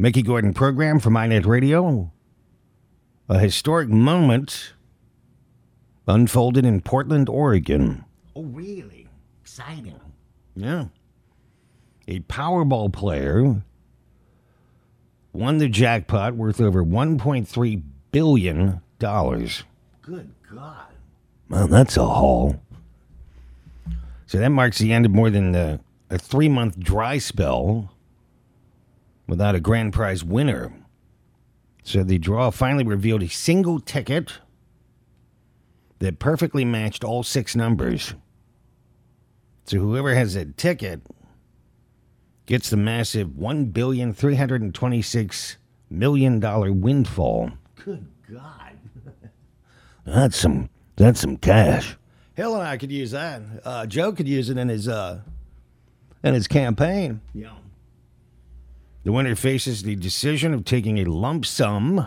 Mickey Gordon program from iNet Radio. A historic moment unfolded in Portland, Oregon. Oh, really? Exciting. Yeah. A Powerball player won the jackpot worth over $1.3 billion. Good God. Well, that's a haul. So that marks the end of more than a 3-month dry spell without a grand prize winner. So the draw finally revealed a single ticket that perfectly matched all 6 numbers. So whoever has a ticket gets the massive $1,326,000,000 windfall. Good God. That's some cash. Hell, I could use that. Joe could use it in his campaign. Yeah. The winner faces the decision of taking a lump sum,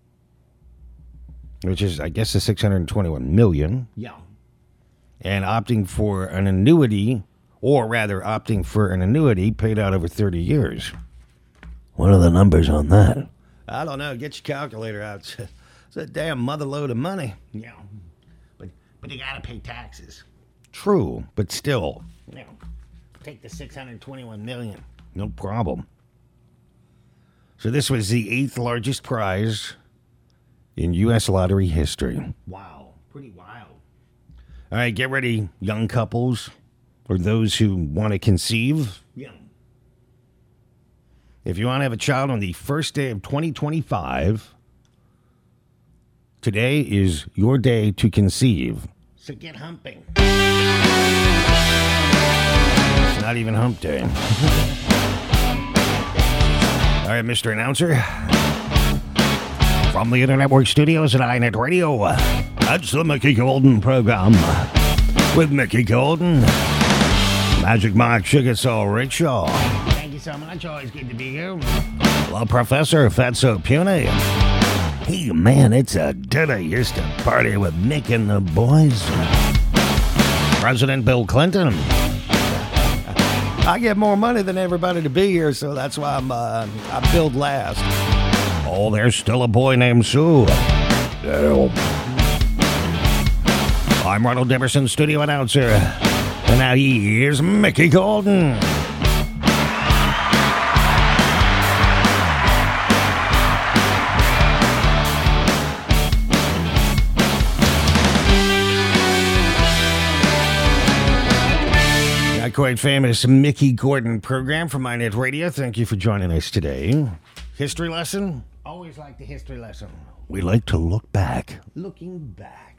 which is, I guess, the $621 million, Yeah. and opting for an annuity, or rather, opting for an annuity paid out over 30 years. What are the numbers on that? I don't know. Get your calculator out. It's a damn mother load of money. Yeah. But you gotta pay taxes. True, but still, Yeah. Take the $621 million. no problem. So this was the 8th largest prize in U.S. lottery history. Wow. Pretty wild. All right, get ready, young couples, or those who want to conceive. Yeah. If you want to have a child on the first day of 2025, today is your day to conceive. So get humping. It's not even hump day. All right, Mr. Announcer. From the Internet Work Studios at iNet Radio, that's the Mickey Golden program with Mickey Golden, Magic Mike Chickasaw Rickshaw, Thank you so much. Always good to be here. La Professor Fatso Puny. Hey, man, it's a dinner used to party with Mick and the boys. President Bill Clinton. I get more money than everybody to be here, so that's why I billed last. Oh, there's still a boy named Sue. I'm Ronald Demerson, studio announcer. And now here's Mickey Golden. Quite famous Mickey Gordon program from iNet Radio. Thank you for joining us today. History lesson? Always like the history lesson. We like to look back. Looking back.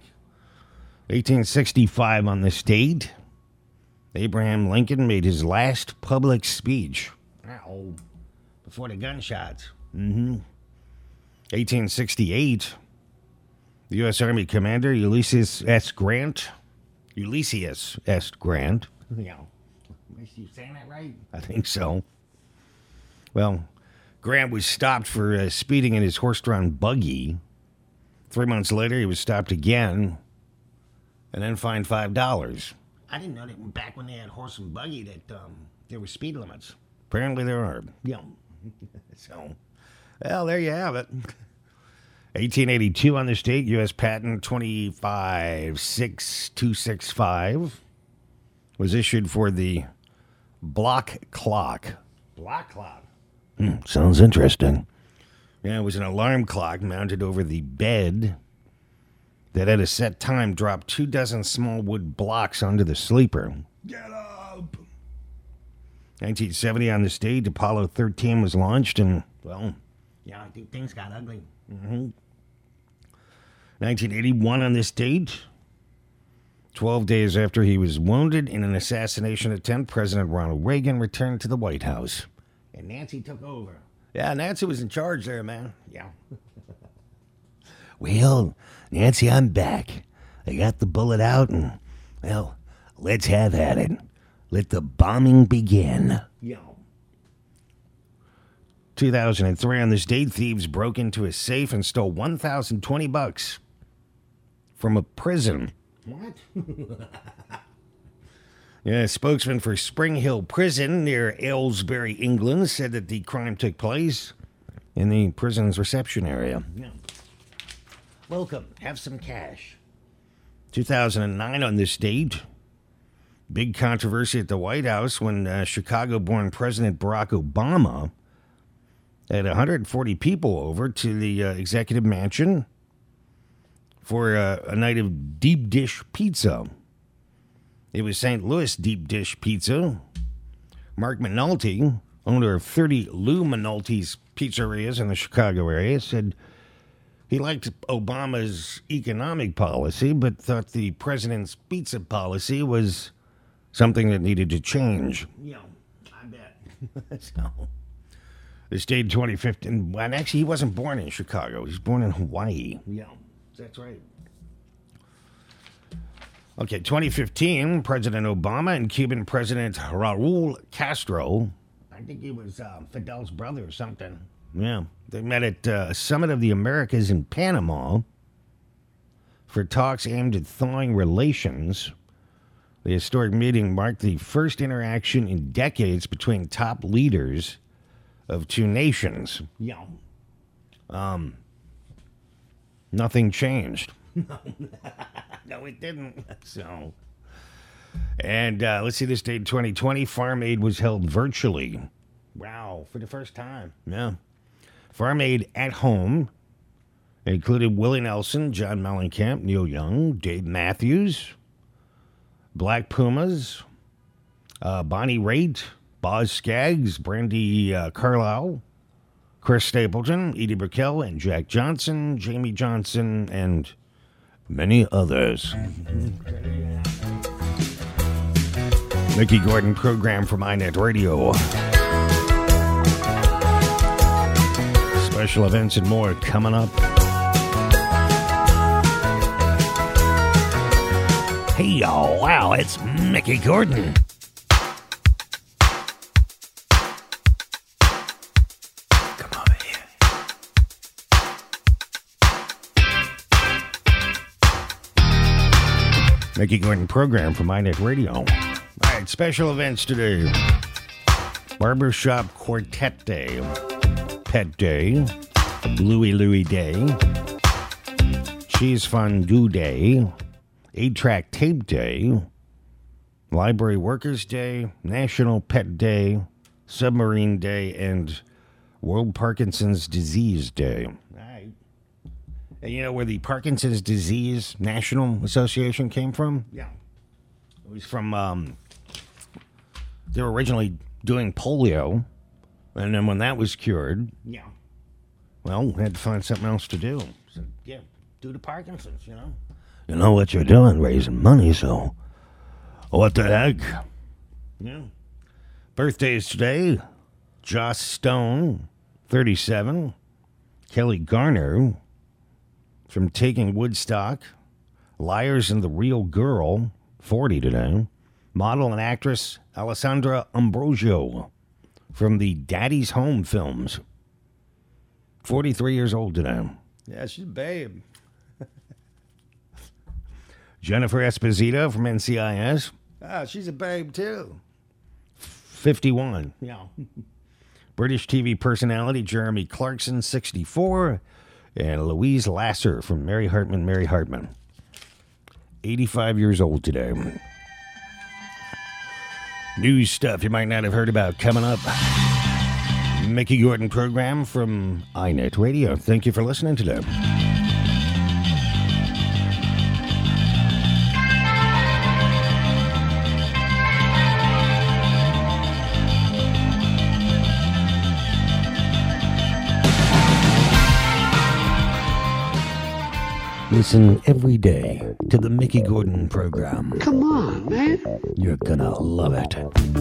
1865 on this date, Abraham Lincoln made his last public speech. Ow. Before the gunshots. 1868, the U.S. Army commander Ulysses S. Grant. Yeah. Is you saying that right? I think so. Well, Grant was stopped for speeding in his horse-drawn buggy. 3 months later, he was stopped again and then fined $5. I didn't know that back when they had horse and buggy that there were speed limits. Apparently there are. Yeah. So, well, there you have it. 1882 on this date, U.S. Patent 256265 was issued for the block clock. Block clock. Sounds interesting. Yeah, it was an alarm clock mounted over the bed that at a set time dropped 24 small wood blocks onto the sleeper. Get up! 1970 on this date, Apollo 13 was launched, and, well... Yeah, I think things got ugly. 1981 on this date, 12 days after he was wounded in an assassination attempt, President Ronald Reagan returned to the White House. And Nancy took over. Yeah, Nancy was in charge there, man. Yeah. Well, Nancy, I'm back. I got the bullet out, and, well, let's have at it. Let the bombing begin. Yeah. 2003 on this date, thieves broke into a safe and stole $1,020 from a prison. What? Yeah, a spokesman for Spring Hill Prison near Aylesbury, England, said that the crime took place in the prison's reception area. Yeah. Welcome. Have some cash. 2009 on this date. Big controversy at the White House when Chicago-born President Barack Obama had 140 people over to the executive mansion for a night of deep dish pizza. It was St. Louis deep dish pizza. Mark Minalti, owner of 30 Lou Minalti's pizzerias in the Chicago area, said he liked Obama's economic policy, but thought the president's pizza policy was something that needed to change. Yeah, I bet. So, this date 2015, and actually he wasn't born in Chicago. He was born in Hawaii. Yeah, that's right. Okay, 2015, President Obama and Cuban President Raul Castro. I think he was Fidel's brother or something. Yeah, they met at a summit of the Americas in Panama for talks aimed at thawing relations. The historic meeting marked the first interaction in decades between top leaders of two nations. Yeah. Nothing changed. No, it didn't. So, and let's see this date, 2020, Farm Aid was held virtually. Wow, for the first time. Yeah. Farm Aid at home included Willie Nelson, John Mellencamp, Neil Young, Dave Matthews, Black Pumas, Bonnie Raitt, Boz Scaggs, Brandy Carlisle, Chris Stapleton, Edie Brickell, and Jack Johnson, Jamie Johnson, and many others. Mickey Gordon program from iNet Radio. Special events and more coming up. Hey, y'all. Wow, it's Mickey Gordon. Come over here. Mickey Gordon program from iNet Radio. All right, special events today. Barbershop Quartet Day. Pet Day, Louie Day, Cheese Fondue Day, 8-Track Tape Day, Library Workers Day, National Pet Day, Submarine Day, and World Parkinson's Disease Day. All right. And you know where the Parkinson's Disease National Association came from? Yeah. It was from, they were originally doing polio. And then when that was cured, Yeah. well, we had to find something else to do. So, yeah, do the Parkinson's, you know? You know what you're doing, raising money, so what the heck? Yeah. Birthdays today, Joss Stone, 37. Kelly Garner from Taking Woodstock. Liars and the Real Girl, 40 today. Model and actress Alessandra Ambrosio from the Daddy's Home films. 43 years old today. Yeah, she's a babe. Jennifer Esposito from NCIS. Ah, she's a babe, too. 51. Yeah. British TV personality Jeremy Clarkson, 64. And Louise Lasser from Mary Hartman. 85 years old today. News stuff you might not have heard about coming up. Mickey Gordon program from iNet Radio. Thank you for listening today. Listen every day to the Mickey Gordon program. Come on, man. You're gonna love it.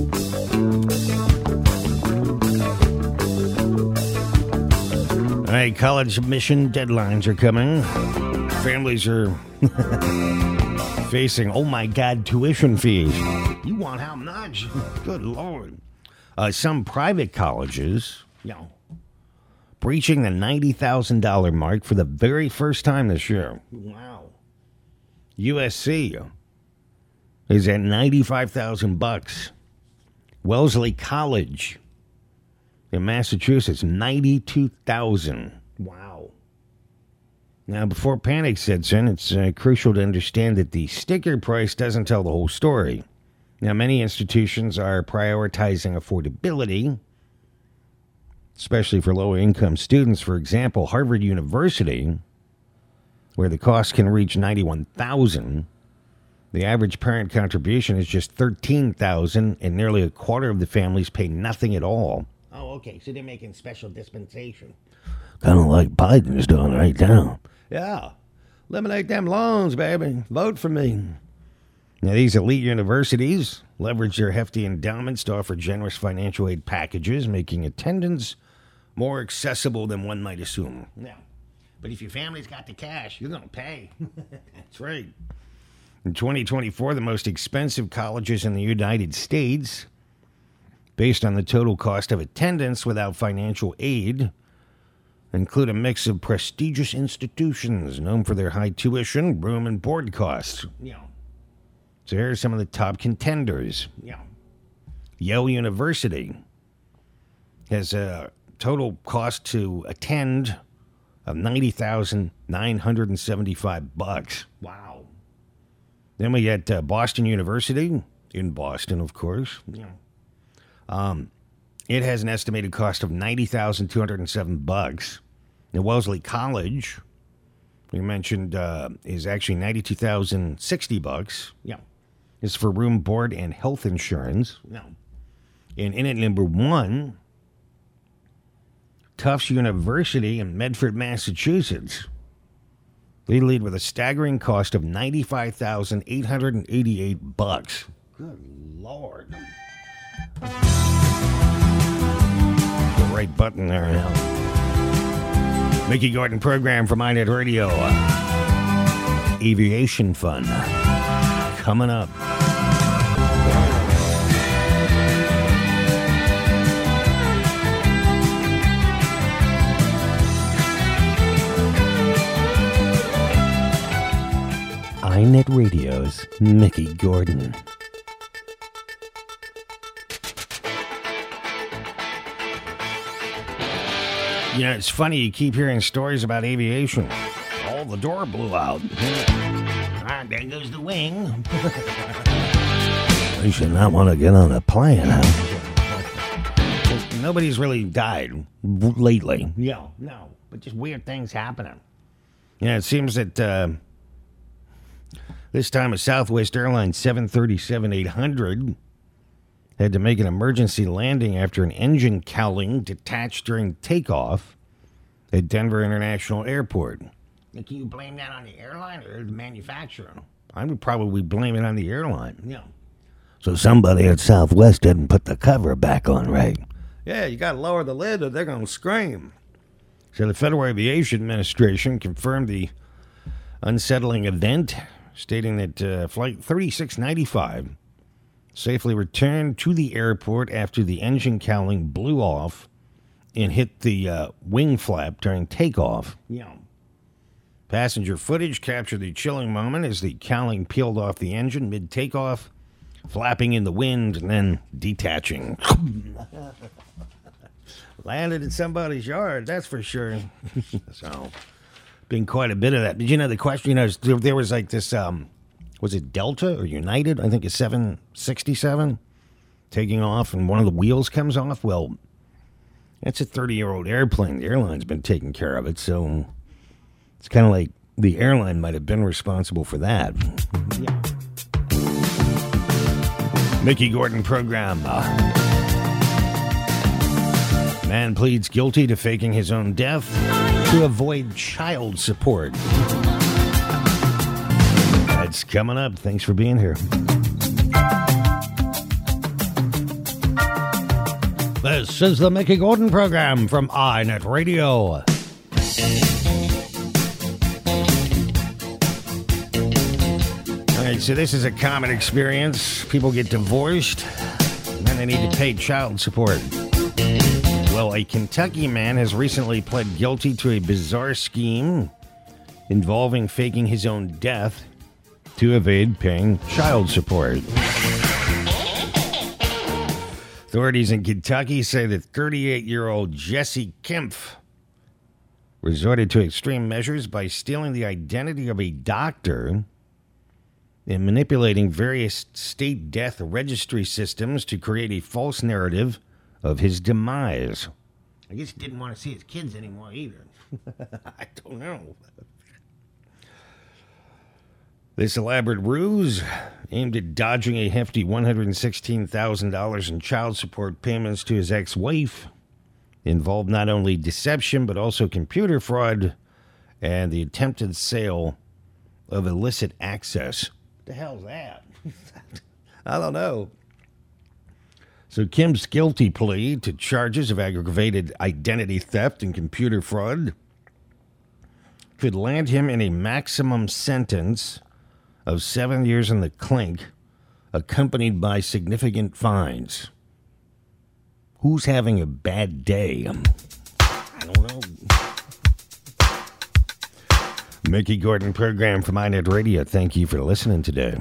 All right, college admission deadlines are coming. Families are facing, oh my God, tuition fees. You want how much? Good Lord. Some private colleges, Yeah. breaching the $90,000 mark for the very first time this year. Wow. USC is at $95,000. Wellesley College, In Massachusetts, 92,000. Wow. Now, before panic sets in, it's crucial to understand that the sticker price doesn't tell the whole story. Now, many institutions are prioritizing affordability, especially for low-income students. For example, Harvard University, where the cost can reach $91,000, the average parent contribution is just $13,000, and nearly a quarter of the families pay nothing at all. Oh, okay. So they're making special dispensation. Kind of like Biden's doing right now. Yeah. Eliminate them loans, baby. Vote for me. Now, these elite universities leverage their hefty endowments to offer generous financial aid packages, making attendance more accessible than one might assume. Yeah. But if your family's got the cash, you're going to pay. That's right. In 2024, the most expensive colleges in the United States, based on the total cost of attendance without financial aid, include a mix of prestigious institutions known for their high tuition, room, and board costs. Yeah. So here are some of the top contenders. Yeah. Yale University has a total cost to attend of $90,975. Wow. Then we get Boston University, in Boston, of course. Yeah. It has an estimated cost of $90,207. Now, Wellesley College, we mentioned, is actually $92,060. Yeah. It's for room, board, and health insurance. No. And in at number one, Tufts University in Medford, Massachusetts. They lead with a staggering cost of $95,888. Good Lord. The right button there now. Mickey Gordon program from iNet Radio. Aviation fun. Coming up. iNet Radio's Mickey Gordon. You know, it's funny, you keep hearing stories about aviation. Oh, the door blew out. Ah, there goes the wing. You should not want to get on a plane, huh? Nobody's really died lately. Yeah, no. But just weird things happening. Yeah, it seems that this time a Southwest Airlines 737-800 had to make an emergency landing after an engine cowling detached during takeoff at Denver International Airport. Now, can you blame that on the airline or the manufacturer? I would probably blame it on the airline. Yeah. So somebody at Southwest didn't put the cover back on right. Yeah, you got to lower the lid or they're going to scream. So the Federal Aviation Administration confirmed the unsettling event, stating that Flight 3695 safely returned to the airport after the engine cowling blew off and hit the wing flap during takeoff. Yeah. Passenger footage captured the chilling moment as the cowling peeled off the engine mid-takeoff, flapping in the wind and then detaching. Landed in somebody's yard, that's for sure. So, been quite a bit of that. But you know, the question, you know, there was like this, was it Delta or United? I think it's 767 taking off and one of the wheels comes off. Well, that's a 30-year-old airplane. The airline's been taking care of it, so it's kind of like the airline might have been responsible for that. Yeah. Mickey Gordon program. Man pleads guilty to faking his own death to avoid child support. That's coming up. Thanks for being here. This is the Mickey Gordon program from iNet Radio. All right, so this is a common experience. People get divorced, and then they need to pay child support. Well, a Kentucky man has recently pled guilty to a bizarre scheme involving faking his own death to evade paying child support. Authorities in Kentucky say that 38-year-old Jesse Kempf resorted to extreme measures by stealing the identity of a doctor and manipulating various state death registry systems to create a false narrative of his demise. I guess he didn't want to see his kids anymore either. I don't know. This elaborate ruse, aimed at dodging a hefty $116,000 in child support payments to his ex-wife, involved not only deception but also computer fraud and the attempted sale of illicit access. What the hell's that? I don't know. So Kim's guilty plea to charges of aggravated identity theft and computer fraud could land him in a maximum sentence of 7 years in the clink, accompanied by significant fines. Who's having a bad day? I don't know. Mickey Gordon program from iNet Radio. Thank you for listening today.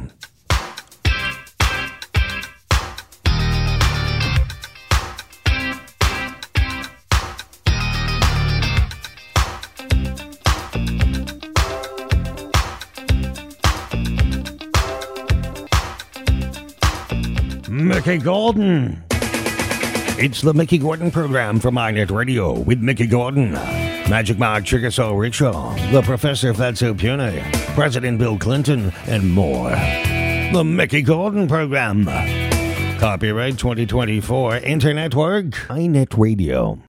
Mickey Gordon. It's the Mickey Gordon program from iNet Radio with Mickey Gordon, Magic Mike Chickasaw Rickshaw, the Professor Fatso Pune, President Bill Clinton, and more. The Mickey Gordon program. Copyright 2024, Internet Work, iNet Radio.